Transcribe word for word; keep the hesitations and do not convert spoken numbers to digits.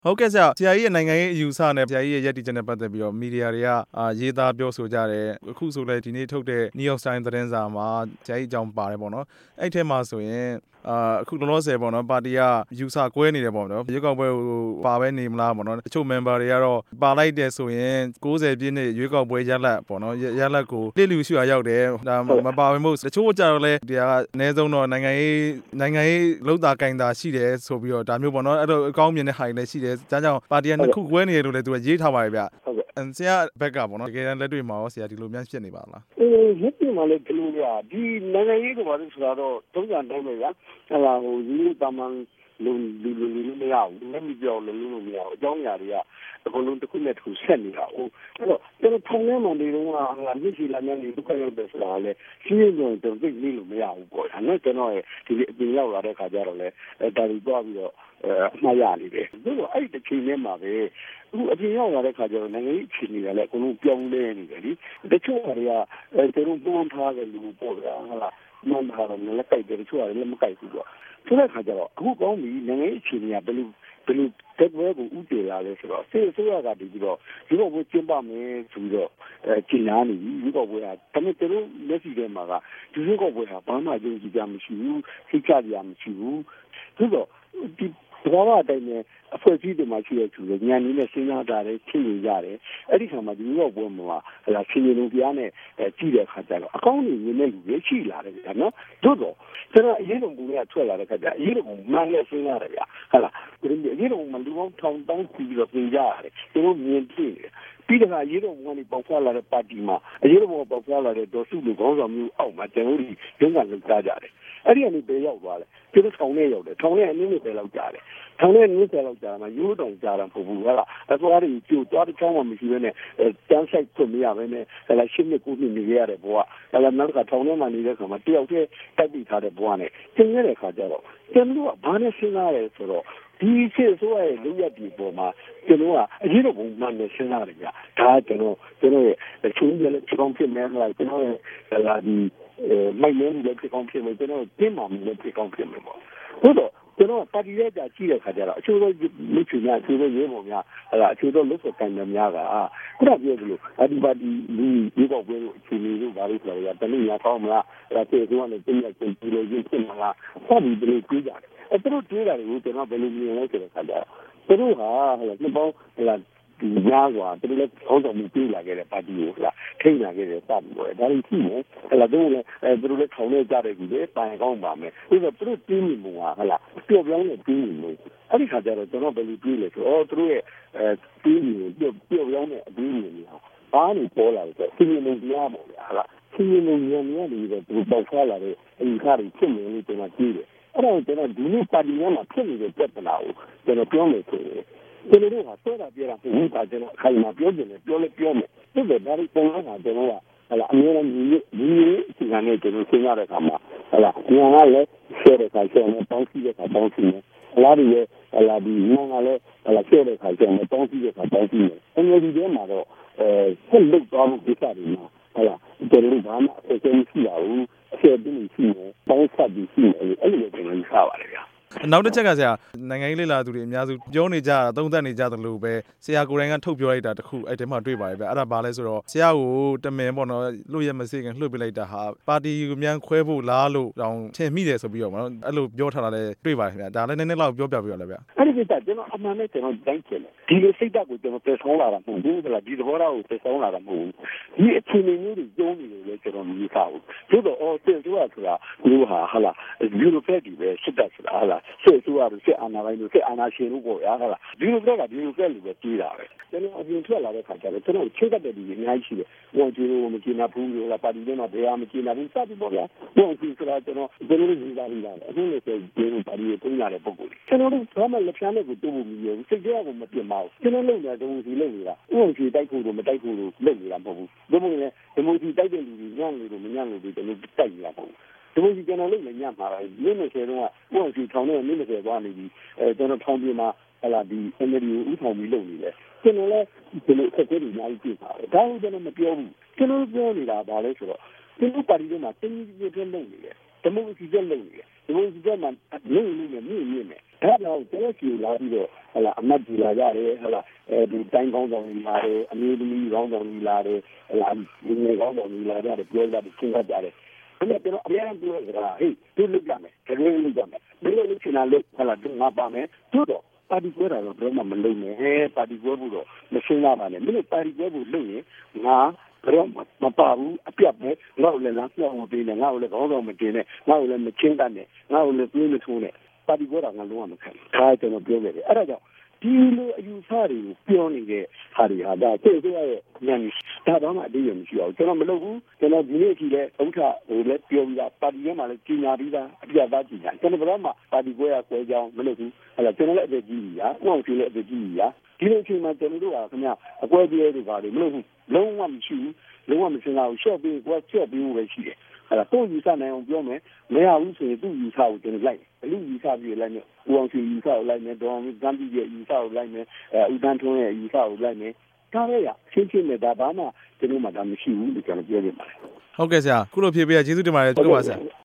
ဟုတ်ကဲ့ဆရာဆရာကြီးရဲ့နိုင်ငံရေးအယူဆနဲ့ဆရာကြီးရဲ့ရည်တည်ချက်နဲ့ပတ်သက်ပြီးတော့မီဒီယာတွေကရေးသားပြောဆိုကြတယ်အခုဆိုလည်းဒီနေ့ထုတ်တဲ့ New York Times သတင်းစာမှာဆရာကြီးအကြောင်းပါတယ်ပေါ့နော်အဲ့ထဲမှာဆိုရင်အခုလောလောဆယ်ပေါ့နော်ပါတီကယူဆကွဲနေတယ်ပေါ့နော်ရွေးကောက်ပွဲကိုပါပဲနေမလားပေါ့နော်တချို့ member တွေကတော့ပါလိုက်တယ်ဆိုရင်၉၀ပြည့်နှစ်ရွေးကောက်ပွဲရလဒ်ပေါ့နော်ရလဒ်ကိုလစ်လျူရှုရရောက်တယ်ဒါမပါဝင်ဖို့တချို့ကြတော့လဲဒီကအနည်းဆုံးတော့နိုင်ငံရေးနိုင်ငံရေးလောက်တာကင်တာရှိတယ်ဆိုပြီးတော့ဒါမျိုးပေါ့နော်အဲ့တော့အကောင်းမြင်တဲ့ဟာတွေလည်းရှိတယ်ဒါကြောင့်ပါတီကနှစ်ခုကွဲနေတယ်လို့လည်းသူကရေးထားပါတယ်ဗျဟုတ်ကဲ့ဆရာဘက်ကပေါ့နော်တကယ်တမ်းလက်တွေ့မှာရောဆရာဒီလိုများဖြစ်နေပါလားအေးလက်တွေ့မှာလည်းဒီလိုရဒီနိုင်ငံရေးကဘာလို့ဆိုတော့သုံးစံတိုင်းပဲဗျဟလာဟိုဒီတမန်လူလူလူလူမရဘူးလက်မပြောလို့လူလို့မရဘူးအကြောင်းအရာတွေကအကုန်လုံးတစ်ခုနဲ့တစ်ခုဆက်နေတာဟုတ်အဲ့တော့ကျွန်တော်ထုံထဲမှာနေတော့ဟာမြစ်စီလာမြန်နေဒုက္ခရောက်တယ်ဆိုတာလေရှင်းရှင်းပြောရင်ကျွန်တော်သိနေလို့မရဘူးပေါ့ဒါနဲ့ကျွန်တော်ရဲ့ဒီအပြင်ရောက်လာတဲ့ခါကျတော့လေဒါတွေတွားပြီးတော့အမှားရနေတယ်ဒါတော့အဲ့ဒီတစ်ချိန်ထဲမှာပဲအခုအပြင်ရောက်လာတဲ့ခါကျတော့နိုင်ငံရေးအခြေအနေကလည်းအကုန်လုံးပြောင်းလဲနေတယ်လေတချို့ဟာတွေကကျွန်တော်ပုံထားတဲ့လူပေါ့ဗျာဟုတ်လားမှန်တာတော့လည်းကြိုက်တယ်တချို့ကလည်းမကြိုက်ဘူးပေါ့ဆိုတဲ့ခါကျတော့အခုကောင်းပြီနိုင်ငံရေးအခြေအနေကဘယ်လိုဘယ်လိုတက်ပွဲကိုဥတည်လာလဲဆိုတော့ဆေးဆိုးရကတည်းပြီးတော့ဒီတော့ကိုကျင်းပမယ်ဆိုပြီးတော့အဲကျင်းလာနေပြီဒီတော့ဘွေကဒါပေမဲ့တို့လက်ရှိထဲမှာကဒီလိုကောဘွေကဘာမှယုံကြည်ကြမရှိဘူးစိတ်ချကြမရှိဘူးဆိုတော့ဒီဘာသာတိုင်းနဲ့အဖွဲ့အစည်းတွေမှာရှိတဲ့သူတွေညံနေနဲ့စဉ်းစားကြတယ်ချင်းနေကြတယ်အဲ့ဒီခါမှာဒီတော့ဘွေမှာဟလာချင်းနေလို့ပြားနဲ့ကြည့်တဲ့ခါကျတော့အကောင်းကြီးနေနေလူတွေရှိလာတယ်ဗျာနော်တို့တော့ကျွန်တော်အရေးလုံးဘူးကထွက်လာတဲ့ခါကျအရေးလုံးမှန်နဲ့စဉ်းစားတယ်ဗျာဟလာဒီအရေးလုံးမှလူပေါင်းထောင်တောင်းပြီးတော့ပြင်ကြရတယ်ကျွန်တော်မြင်ကြည့်တယ်ပြီးတော့အရေးလုံးကနေပေါက်ဖွာလာတဲ့ပါတီမှာအရေးလုံးပေါက်ဖွာလာတဲ့ဒေါ်စုလူခေါင်းဆောင်မျိုးအောက်မှာကျွန်တော်တို့ရုံးကလှုပ်ရှားကြတယ်အဲ့ဒီကနေပဲရောက်သွားတယ်ကျွန်တော်ထောင်ထဲရောက်တယ်ထောင်ထဲအနည်းငယ်ပဲလောက်ကြာတယ်ထောင်ထဲအနည်းငယ်လောက်ကြာမှာရိုးတောင်ကြာတာမဟုတ်ဘူးဟဲ့လားအသွားတွေကြိုသွားတဲ့ချောင်းမှမရှိဘဲနဲ့တန်းဆိုင်ဖွင့်မရဘဲနဲ့ဟဲ့လားရှင်းနေကိုနေနေရတဲ့ဘဝဟဲ့လားနောက်ကထောင်ထဲမှာနေတဲ့ခါမှာတယောက်တည်းတိုက်ပြီးထားတဲ့ဘဝနဲ့သင်ရတဲ့ခါကျတော့ကျွန်တော်ကဘာနဲ့စဉ်းစားရဲဆိုတော့ဒီစစ်ဆိုရဲ့လူရည်ပေါ်မှာကျွန်တော်ကအရေးတော့ဘုံမှန်နေစဉ်းစားရတယ်ဗျာဒါကျွန်တော်ကျွန်တော်ရဲ့ချုံးရတဲ့ချုံးဖြစ်နေလားကျွန်တော်ရဲ့လာဒီမိုက်လုံးလည်းဖြစ်ကောင်းဖြစ်မယ်ကျွန်တော်တင်းမာမှုလည်းဖြစ်ကောင်းဖြစ်မယ်ပေါ့ဟုတ်တော့ကျွန်တော်ပါတီရဲ့ကြာကြည့်တဲ့ခါကျတော့အချို့သောလူချင်များအချို့သောရေးပေါ်များဟလာအချို့သောလုပ်ဆောင်တဲ့များကခုနပြောသလိုအဒီပါတီဒီဒီကောက်ပွဲကိုအခြေအနေလို့ဘာလို့ဆိုတော့တနည်းများကောင်းမလားအဲ့ဒါပြေဆုံးနဲ့ပြင်ရပြင်ပြီးလို့ရဖြစ်မှာလားစသည်တွေကြည့်ကြတယ်အဲ့တို့တွေးတာကိုကျွန်တော်ဘယ်လိုမြင်လဲဆိုတဲ့ခါကျတော့သူတို့ဟာဟလာနှစ်ပေါင်းဟလာဒီများกว่าသူတို့လည်းခေါင်းဆောင်မှုပြေးလာခဲ့တဲ့ပါတီကိုလားထိန်းလာခဲ့တဲ့စသည်ပေါ့ဒါတွေရှိတယ်ဟလာသူတို့လည်းအဲသူတို့လည်းထောင်နေကြတဲ့ကြီးလေတိုင်ကောင်းပါမယ်ပြီးတော့သူတို့တင်းနေမှုဟာဟလာပျော့ပြောင်းနေတင်းနေလို့အဲ့ဒီခါကျတော့ကျွန်တော်ဘယ်လိုပြေးလဲဆိုတော့သူတို့ရဲ့အဲတင်းနေပျော့ပျော့ပြောင်းနေအတင်းနေနေတာဘာလို့ပေါ်လာလဲဆိုတော့စီရင်နေတရားပေါ့ဗျာဟလာစီရင်နေညံ့ညံ့နေတော့သူပေါက်ဖွာလာတဲ့အင်္ဂါတွေဖြစ်နေလို့ကျွန်တော်ကြည့်တယ်အဲ့တော့ကျွန်တော်ဒီနေ့ပါတီမှာဖြစ်နေတဲ့ပြဿနာကိုကျွန်တော်ပြောမယ်ဆိုရင်ကျွန်တော်တို့ကဆွဲတာပြတာပုံမှန်ကျွန်တော်အခိုင်အမာပြောနေတယ်ပြောလဲပြောမယ်သူကဒါတွေပုံမှန်ကကျွန်တော်ကဟလာအများနဲ့ညီညီဒီကနေကျွန်တော်စဉ်းရတဲ့အခါမှာဟလာညာကလည်းဆွဲတဲ့ခါကျရင်ပေါင်းစည်းတဲ့ခါပေါင်းစည်းမယ်ဟလာဒီရဲ့ဟလာဒီညာကလည်းဟလာဆွဲတဲ့ခါကျရင်ပေါင်းစည်းတဲ့ခါပေါင်းစည်းမယ်အငယ်ဒီထဲမှာတော့အဲဆက်လုပ်သွားမှုကိစ္စတွေမှာဟလာကျွန်တော်တို့ဘာမှအဆင်မရှိပါဘူးအဆင်ပြေရှိမယ်ပေါင်းဆက်ပြီးရှိမယ်အဲ့လိုကျွန်တော်ယူဆပါတယ်ဗျာနောက်တစ်ချက်ကဆရာနိုင်ငံရေးလေ့လာသူတွေအများစုပြောနေကြတာသုံးသပ်နေကြသလိုပဲဆရာကိုယ်တိုင်ကထုတ်ပြောလိုက်တာတခုအဲ့ဒီမှာတွေ့ပါတယ်ဗျအဲ့ဒါဘာလဲဆိုတော့ဆရာကိုတမင်ပေါ့နော်လှုပ်ရမစေခင်လှုပ်ပြလိုက်တာဟာပါတီကိုမြန်ခွဲဖို့လားလို့တောင်ထင်မိတယ်ဆိုပြီးတော့နော်အဲ့လိုပြောထားတာလည်းတွေ့ပါတယ်ခင်ဗျဒါလည်းနည်းနည်းလောက်ပြောပြပြရလဲဗျအဲ့ဒီကိစ္စကျွန်တော်အမှန်နဲ့ကျွန်တော်တိုင်းချင်တယ်ဒီလိုစိတ်ဓာတ်ကိုကျွန်တော်ပြေဆောင်လာတာမဟုတ်ဘူးလားဒီသဘောထားကိုပြေဆောင်လာတာမဟုတ်ဘူးဒီအခြေအနေမျိုးတွေကျုံးနေတယ်လေကျွန်တော်မြင်တာဘူးသို့တော့အော်တဲ့ဆိုတာဆိုတာဒီဟာဟာလာယူရိုပက်ဒီပဲစစ်တပ်ဆိုတာဟာလာစစ်ဆိုတာစစ်အာဏာပိုင်းတို့စစ်အာဏာရှင်တို့ပေါ့ရဟာလာဒီလိုတော့ကဒီလိုကလည်းပဲကြီးတာပဲကျွန်တော်အပြင်ထွက်လာတဲ့ခါကျတော့ကျွန်တော်ချိတ်တတ်တဲ့ဒီအများကြီးရှိတယ်ဝန်ကြီးတို့မကျင်နာဘူးလို့လားပါတီထဲမှာဘယ်ဟာမကျင်နာဘူးစသည်ပေါ့ဗျာဝန်ကြီးဆိုတာကျွန်တော်ကျွန်တော်ရေးသားပြီးတာအခုလည်းဆိုဒီလိုပါတီကိုပုံလာတဲ့ပုံကိုကျွန်တော်တို့ဘာမှလက်ဖြားနဲ့ကိုတိုးဖို့မရဘူးစိတ်ကြောက်ကိုမပြတ်ပါဘူးကျွန်တော်လုံနေတာဒုံစီလုံနေတာဝန်ကြီးတိုက်ဖို့လို့မတိုက်ဖို့လို့လုံနေတာမဟုတ်ဘူးဒါမှမဟုတ်လည်းဒီမိုကြီးတိုက်တဲ့လူတွေညံ့လို့မညံ့လို့ကျွန်တော်တိုက်နေတာမဟုတ်ဘူးဒီကျွန်တော်လုပ်နေညမှာမိနစ်ဆယ်တုန်းကဥအောင်စီထောင်နဲ့မိနစ်ဆယ်သွားနေပြီအဲကျွန်တော်ထောင်ပြမှာဟလာဒီ အန် အယ် ဒီ ကိုဥထောင်ပြီးလုပ်နေတယ်ကျွန်တော်လည်းဒီလိုဆက်သွယ်နေအများကြီးပြပါတယ်ဒါကိုကျွန်တော်မပြောဘူးကျွန်တော်ပြောနေတာဘာလဲဆိုတော့ကျွန်တော်ပါတီထဲမှာတင်းကြီးကြီးပြင်းလုပ်နေတယ်ဒီမိုကရေစီကျလုပ်နေတယ်ဒီမိုကရေစီကျမှလုံနေနေမြင့်မြင့်နေအဲ့တော့ကျွန်တော်စီလာပြီးတော့ဟလာအမတ်ကြီးလာကြတယ်ဟလာအဲဒီတိုင်းကောင်းဆောင်ကြီးလာတယ်အမျိုးသမီးကောင်းဆောင်ကြီးလာတယ်ဟလာဒီငယ်ကောင်းဆောင်ကြီးလာကြတယ်ပြောကြတယ်ရှင်းကြတယ်အဲ့တော့ကျွန်တော်အများအားပြောကြတာဟေးသူလုပ်ကြမယ်ဒီလိုလုပ်ကြမယ်ဒီလိုလုပ်ချင်တာလို့ဟလာသူငါပါမယ်သူတော့ပါတီကွဲတာတော့ဘယ်မှမလုပ်နဲ့ပါတီကွဲဖို့တော့မရှင်းရပါနဲ့မင်းပါတီကွဲဖို့လုပ်ရင်ငါဘယ်တော့မပါဘူးအပြတ်ပဲငါ့ကိုလည်းလားပြောင်းမပေးနဲ့ငါ့ကိုလည်းခေါင်းဆောင်မတင်နဲ့ငါ့ကိုလည်းမချင်းတတ်နဲ့ငါ့ကိုလည်းပြေးမထိုးနဲ့ပါတီကွဲတာငါလုံးဝမခံဘူးဒါကျွန်တော်ပြောခဲ့တယ်အဲ့ဒါကြောင့်ဒီလိုအယူဆတွေကိုပြောနေတဲ့ဟာတွေဟာဒါကျေကျေရဲ့ဉာဏ်ဒါတော့မှအသေးရမရှိအောင်ကျွန်တော်မလုပ်ဘူးကျွန်တော်ဒီနေ့အထိလည်းဥက္ကဋ္ဌဟိုလည်းပြောပြီးသားပါတီထဲမှာလည်းကြီးညာပြီးသားအပြတ်သားကြီးညာကျွန်တော်ဘယ်တော့မှပါတီကွဲရကွဲကြောင်းမလုပ်ဘူးဟဲ့လားကျွန်တော်လည်းအသက်ကြီးပြီညာဥအောင်ကြီးလည်းအသက်ကြီးပြီညာဒီလိုအချိန်မှာကျွန်တော်တို့ကခင်ဗျအကွဲပြေးတွေပါလေမလုပ်ဘူးလုံးဝမရှိဘူးလုံးဝမစင်လာဘူးရှော့ပြီးကွာရှော့ပြီးပဲရှိတယ်အဲ့ဒါကိုယူဆနိုင်အောင်ပြောမယ်မရဘူးဆိုရင်သူ့ယူဆကိုကျွန်တော်လိုက်ဘလူယူဆပြီးလိုက်မယ်ဦးအောင်ရှင်ယူဆကိုလိုက်မယ်ဒေါအောင်ကမ်းပြည်ရဲ့ယူဆကိုလိုက်မယ်အဲဦးတန်းထွန်းရဲ့ယူဆကိုလိုက်မယ်ဒါပဲရရှင်းရှင်းနဲ့ဒါဘာမှကျွန်တော်မှဒါမရှိဘူးလို့ကျွန်တော်ပြောနေပါတယ်ဟုတ်ကဲ့ဆရာခုလိုဖြေပေးရကျေးဇူးတင်ပါတယ်ကျေးဇူးပါဆရာ